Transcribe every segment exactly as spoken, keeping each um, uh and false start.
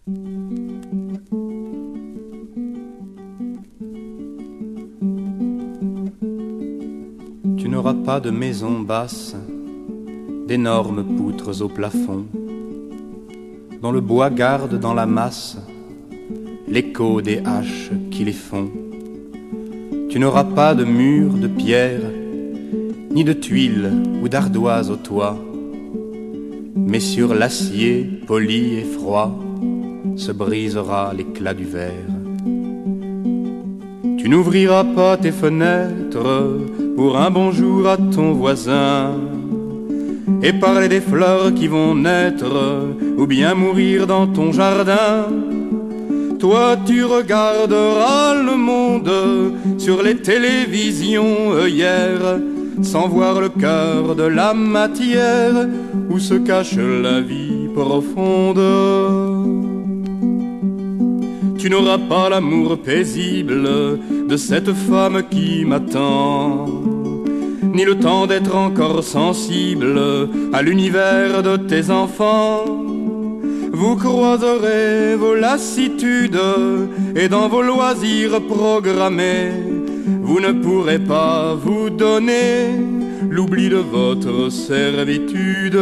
Tu n'auras pas de maison basse, d'énormes poutres au plafond, dont le bois garde dans la masse l'écho des haches qui les font. Tu n'auras pas de murs de pierre, ni de tuiles ou d'ardoises au toit, mais sur l'acier poli et froid se brisera l'éclat du verre. Tu n'ouvriras pas tes fenêtres pour un bonjour à ton voisin et parler des fleurs qui vont naître ou bien mourir dans ton jardin. Toi tu regarderas le monde sur les télévisions œillères, sans voir le cœur de la matière où se cache la vie profonde. Tu n'auras pas l'amour paisible de cette femme qui m'attend, ni le temps d'être encore sensible à l'univers de tes enfants. Vous croiserez vos lassitudes et dans vos loisirs programmés, vous ne pourrez pas vous donner l'oubli de votre servitude.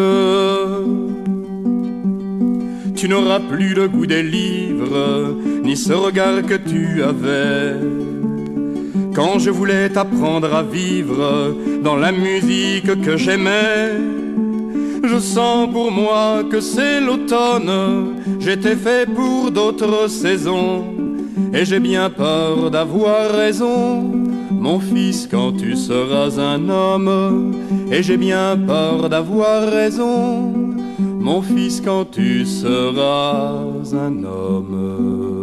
Tu n'auras plus le goût des livres, ni ce regard que tu avais quand je voulais t'apprendre à vivre dans la musique que j'aimais. Je sens pour moi que c'est l'automne, j'étais fait pour d'autres saisons, et j'ai bien peur d'avoir raison, mon fils, quand tu seras un homme. Et j'ai bien peur d'avoir raison, mon fils, quand tu seras un homme.